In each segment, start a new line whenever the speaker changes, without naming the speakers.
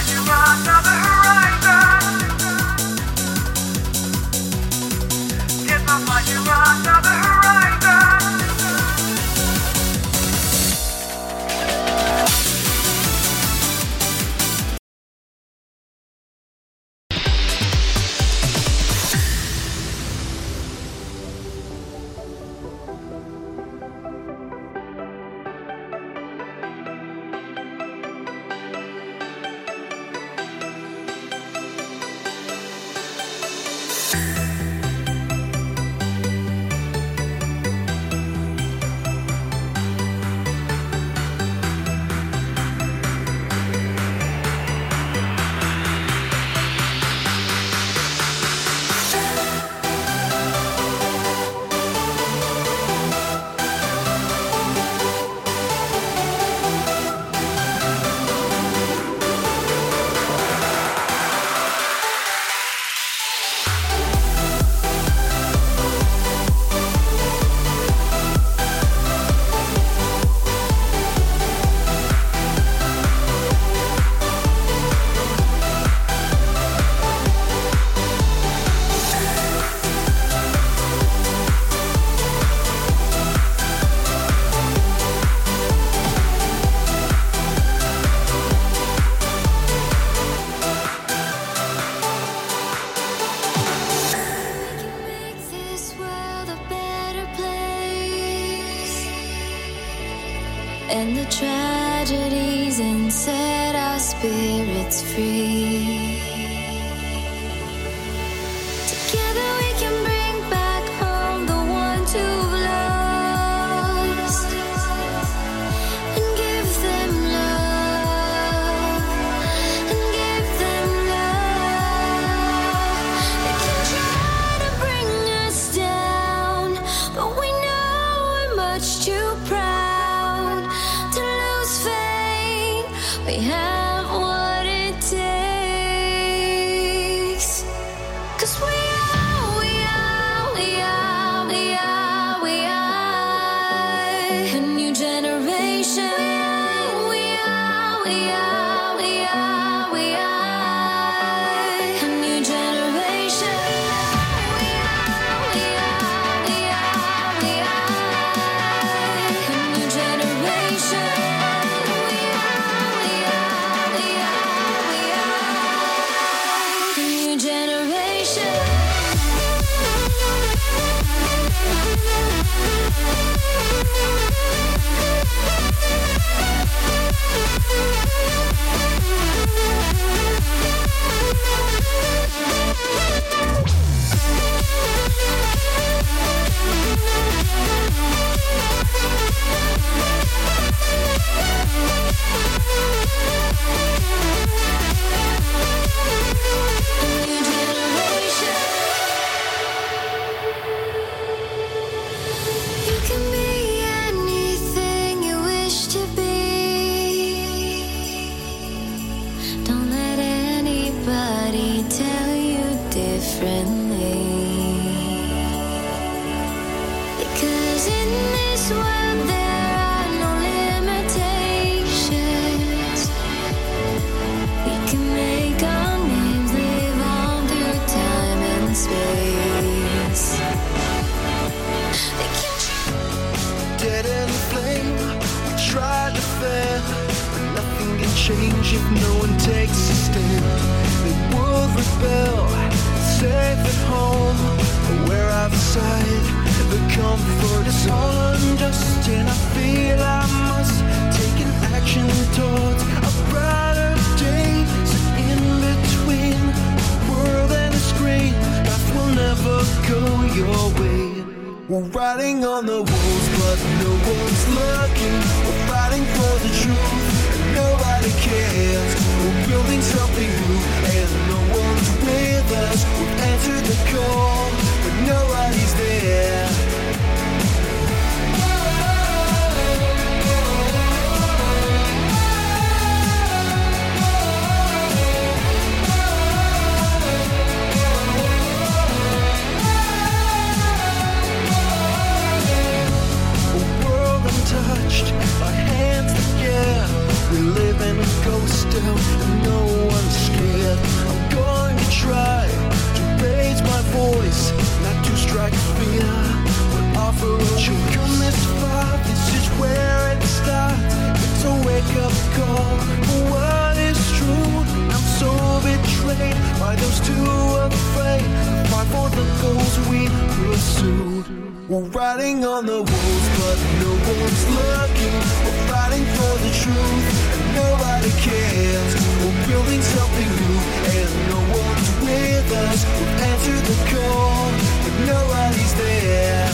And the tragedies and set our spirits free. Together we can bring back home the ones who've lost and give them love, and give them love. They can try to bring us down, but we know we're much too proud. We have what it takes, 'cause we are a new generation. We are a new generation. We are a new generation. Because in this world there are no limitations. We can make our names live on through time and space.
Dead in the flame, we tried to fan, but nothing can change if no one takes a stand. The world rebel, safe at home, we're outside. The comfort is all unjust, and I feel I must take an action towards a brighter day. So in between the world and the screen, life will never go your way. We're writing on the walls, but no one's looking. We're fighting for the truth, and nobody cares. We're building something new, and no one's with us. We've answered the call, but nobody's there. Touched, our hands together. We live in a ghost town, and no one voice, not to strike fear, but offer a choice. Come this far, this is where it starts. It's a wake-up call for what is true. I'm so betrayed by those too afraid to fight for the goals we pursue. We're writing on the walls, but no one's looking. We're fighting for the truth, and nobody cares. We're building something new, and no one's with us. We've answered the call, but nobody's there.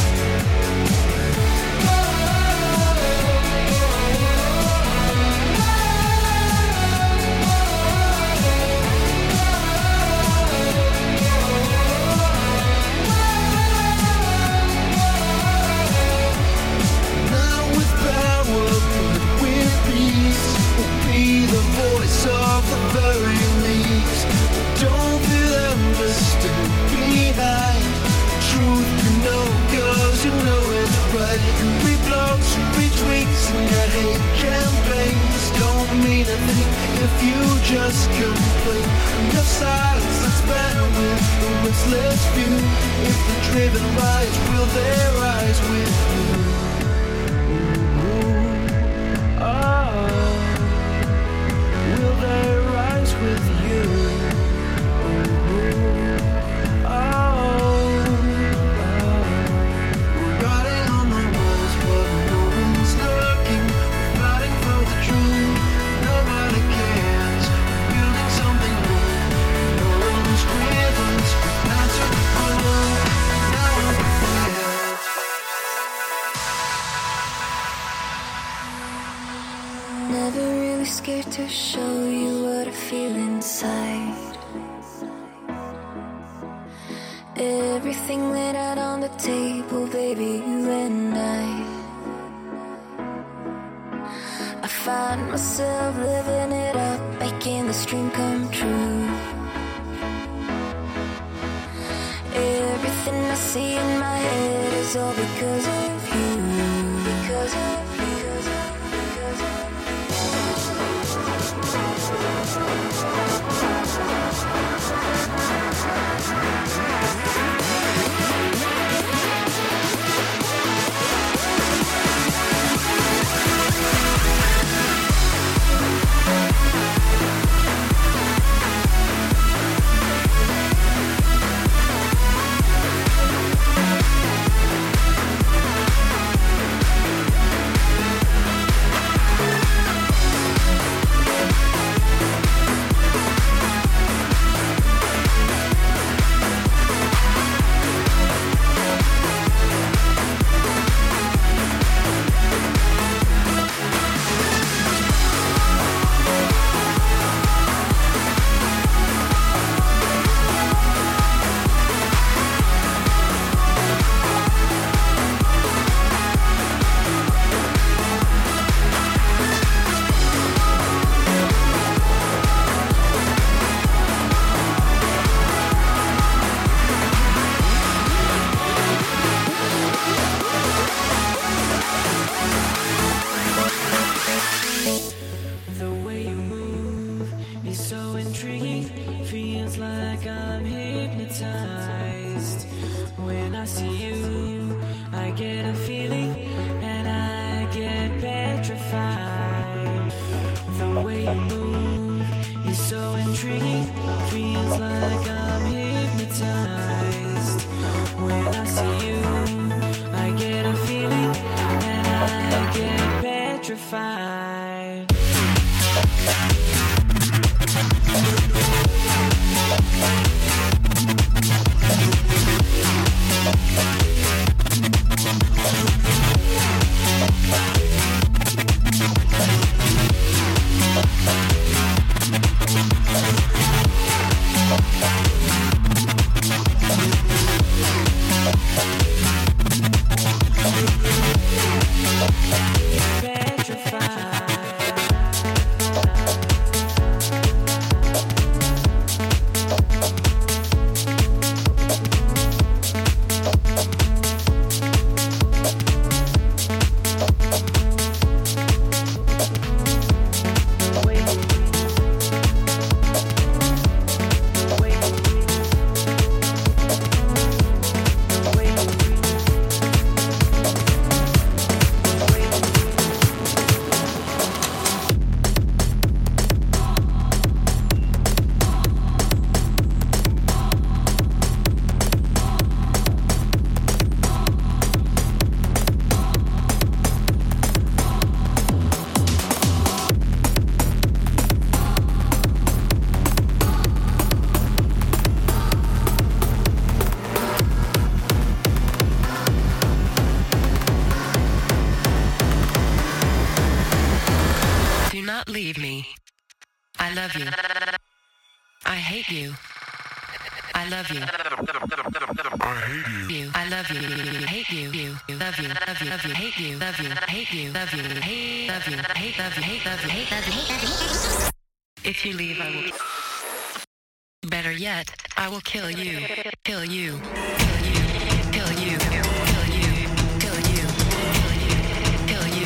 Of the very least, don't feel understood behind truth. You know, cause you know it's right. You reblocks, you retweets, and your hate campaigns don't mean a thing if you just complain. Enough silence, let's battle with the restless few. If the driven rise, will they rise with you? Will they rise with you? We're riding on the walls, but no one's looking. We're fighting for the truth, nobody cares. Building something new, no one's with us. Answer the call, now we're prepared.
Never really scared to show you what I feel inside. Everything laid out on the table, baby, you and I find myself living it up, making this dream come true. Everything I see in my head is all because of you. Because of you.
petrified.
I love you. I hate you. I love you.
I hate you.
I love you. Hate you. Love you. Love you. Love you. Hate you. Love you. Hate you. Love you. Hate. Love you. Hate. Love you. Hate. Love you. Hate. Love you. Hate. Love you. If you leave, I will. Better yet, I will kill you. Kill you. Kill you. Kill you. Kill you. Kill you. Kill you.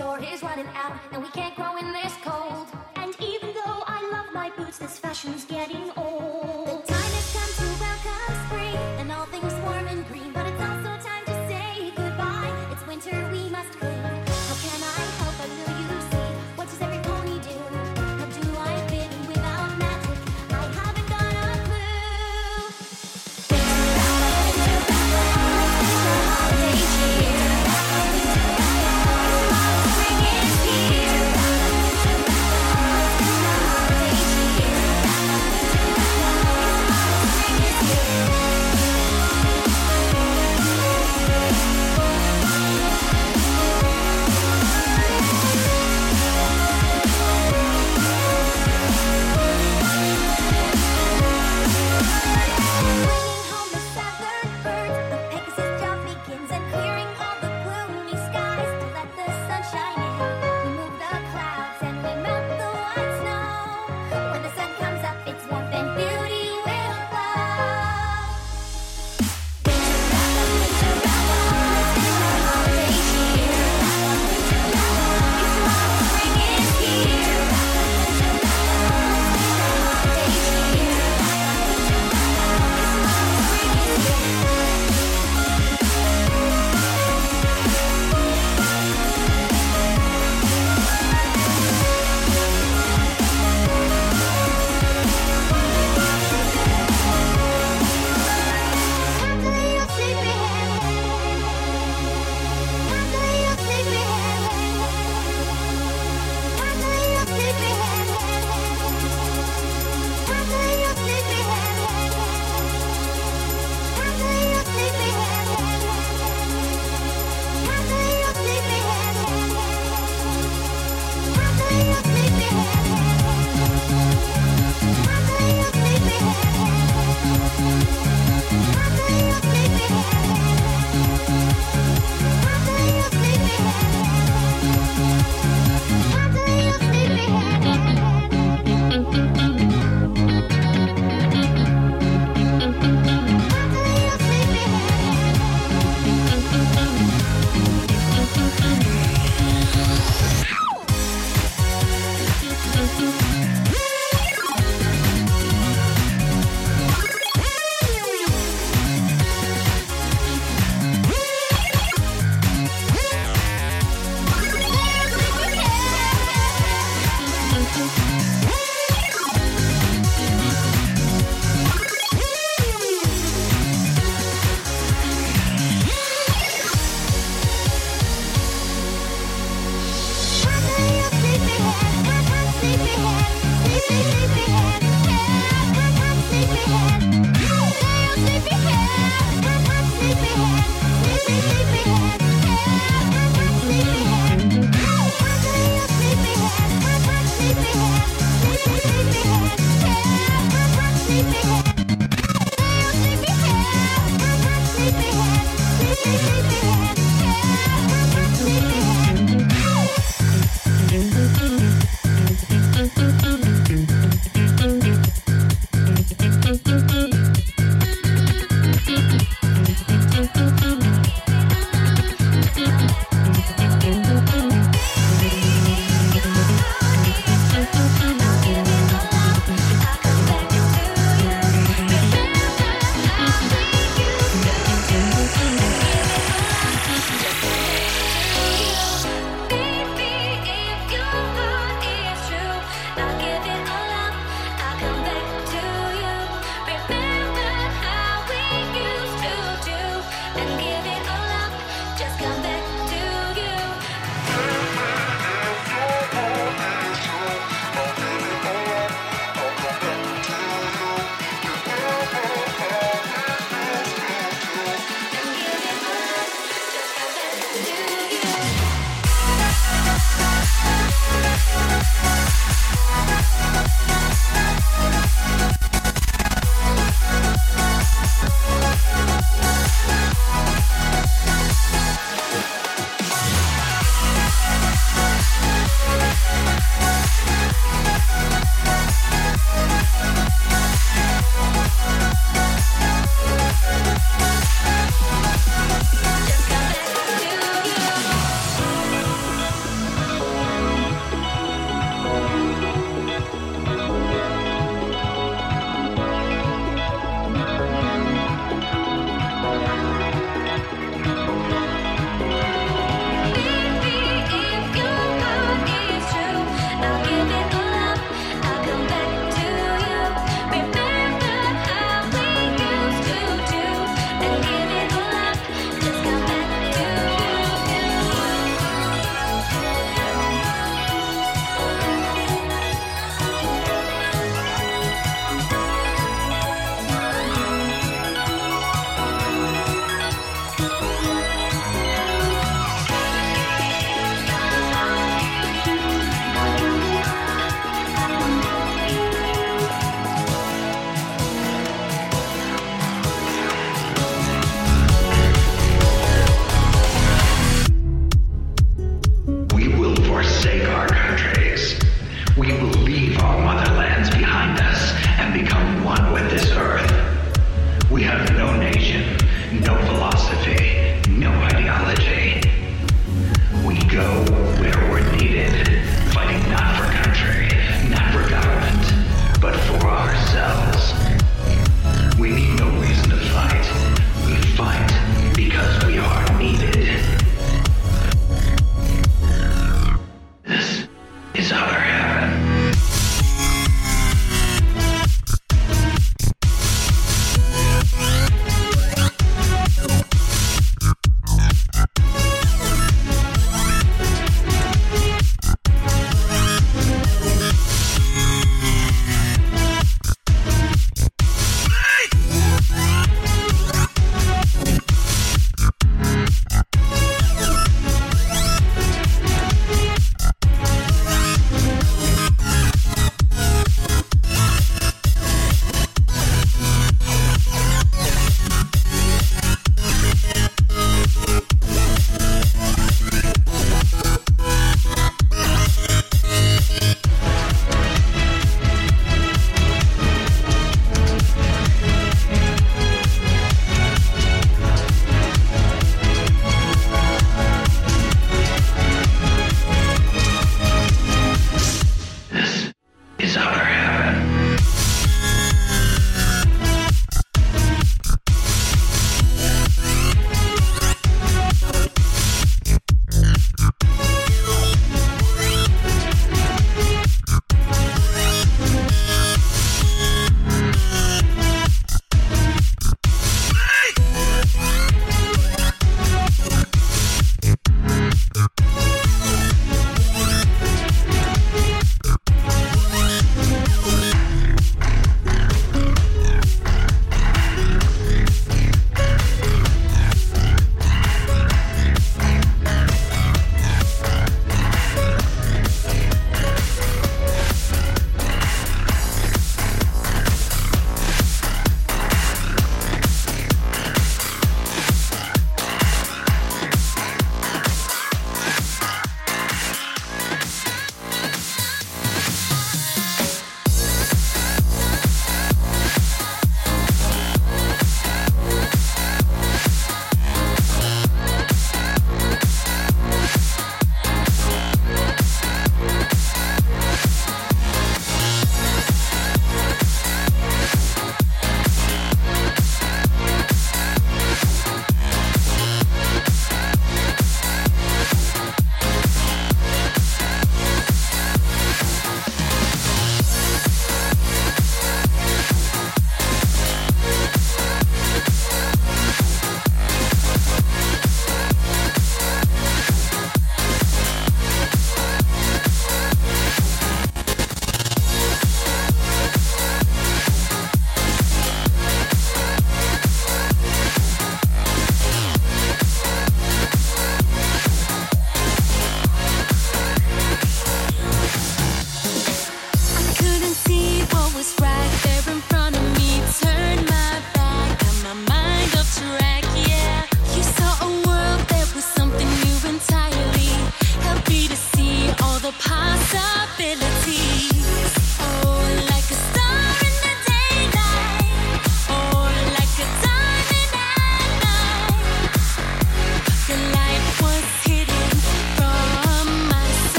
store is running out, and we can't grow in this cold. And even though I love my boots, this fashion's getting old. The time has come to welcome spring, and all things warm and green. But it's also time to say goodbye. It's winter, we must cling. How can I help but will you see? What does every pony do? How do I fit in without magic? I haven't got a clue. Holiday cheer. Spring is here.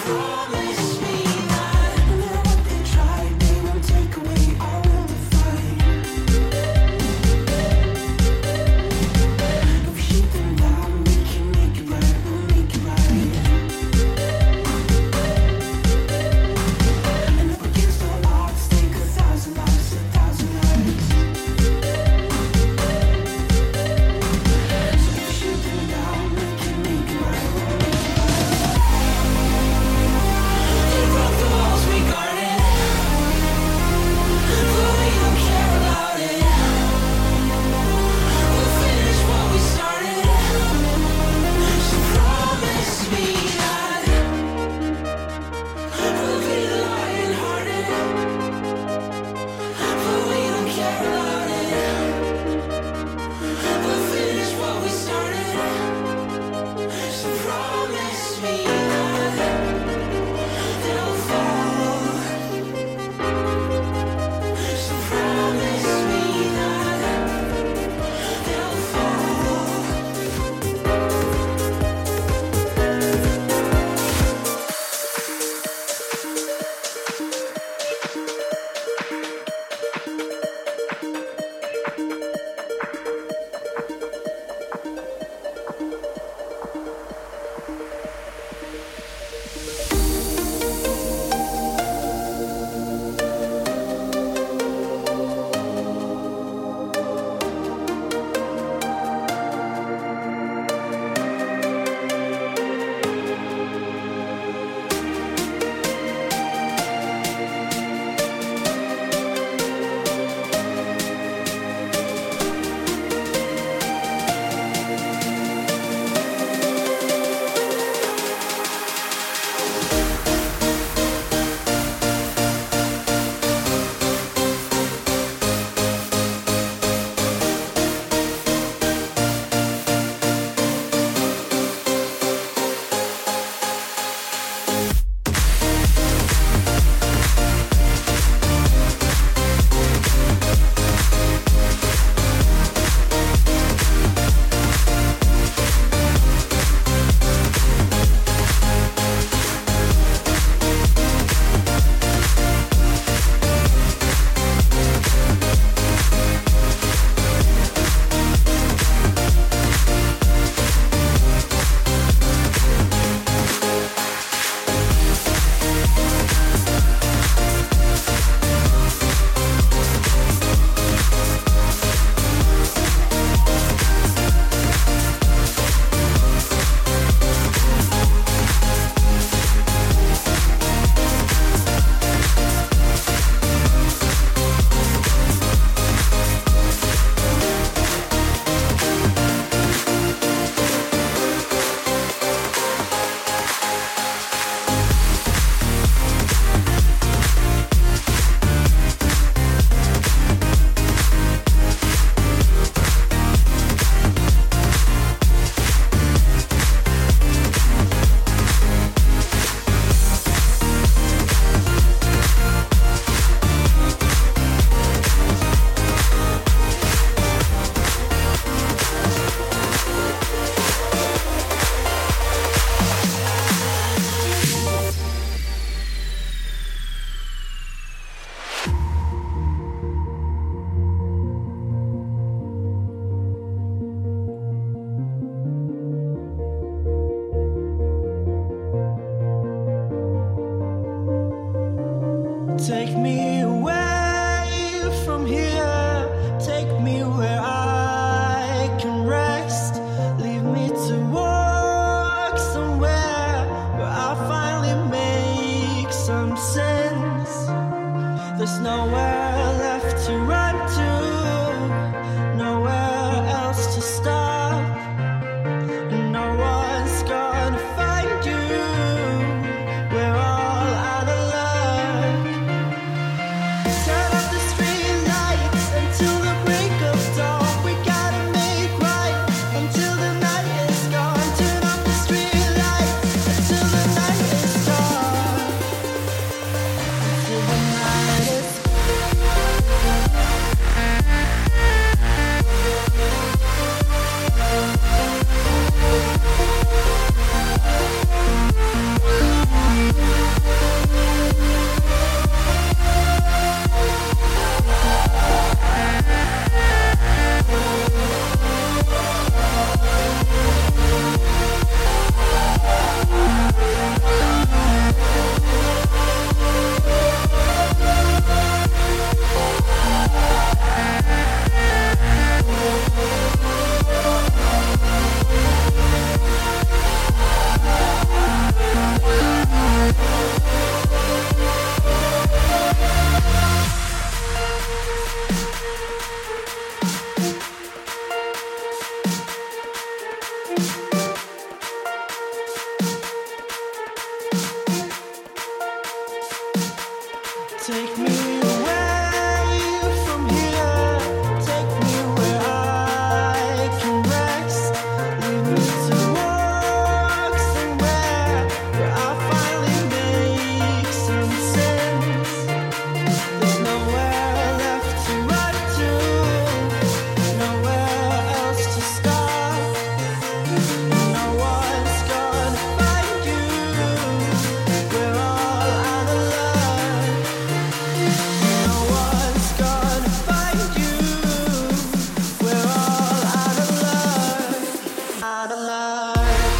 Take me away from here. Take me where I can rest. Leave me to walk somewhere where I finally make some sense. There's nowhere left to run to, nowhere else to stop. And no one's gonna find you. We're all out of luck. Turn off the street lights until the break of dawn. We gotta make right until the night is gone. Turn off the street lights until the night is gone. Until the night is gone. Take me away from here. Take me where I can rest. Leave me to walk somewhere where I finally make some sense. There's nowhere left to run to, nowhere else to start. No one's gonna find you. We're all out of luck. No one's gonna find you. We're all out of luck. Out of luck.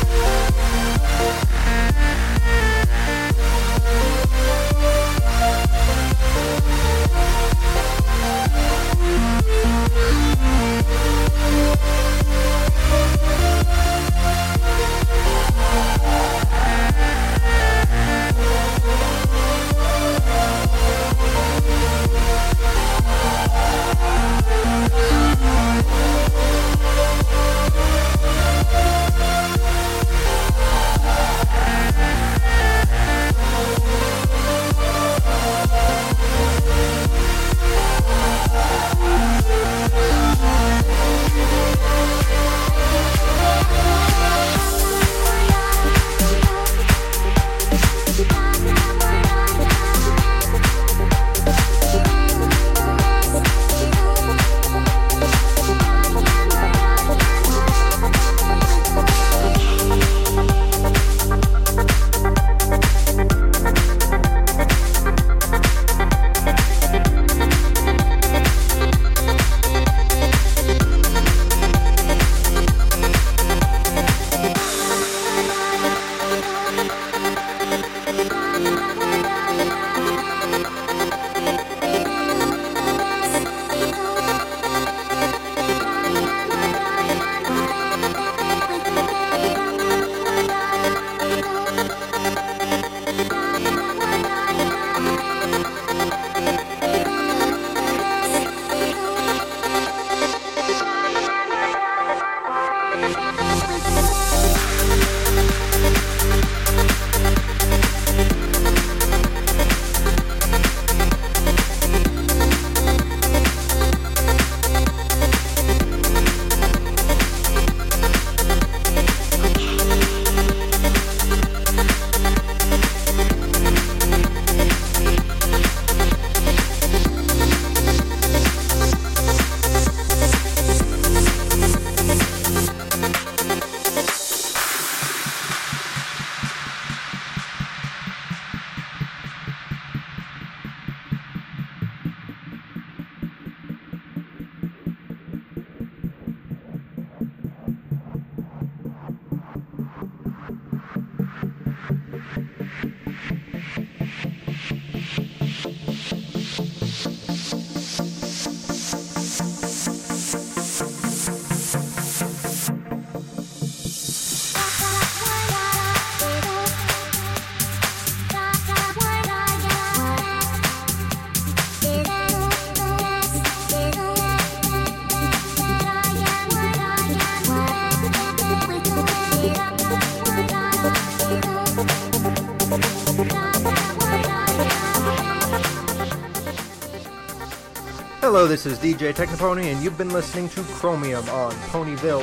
Hello, this is DJ Technopony, and you've been listening to Chromium on Ponyville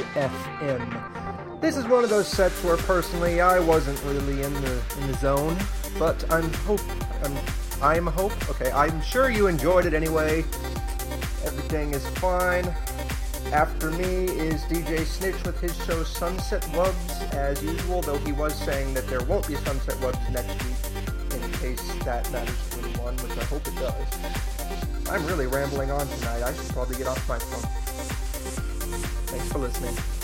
FM. This is one of those sets where, personally, I wasn't really in the zone, but I'm sure you enjoyed it anyway. Everything is fine. After me is DJ Snitch with his show Sunset Wubs, as usual, though he was saying that there won't be Sunset Wubs next week, in case that matters to anyone, which I hope it does. I'm really rambling on tonight. I should probably get off my phone. Thanks for listening.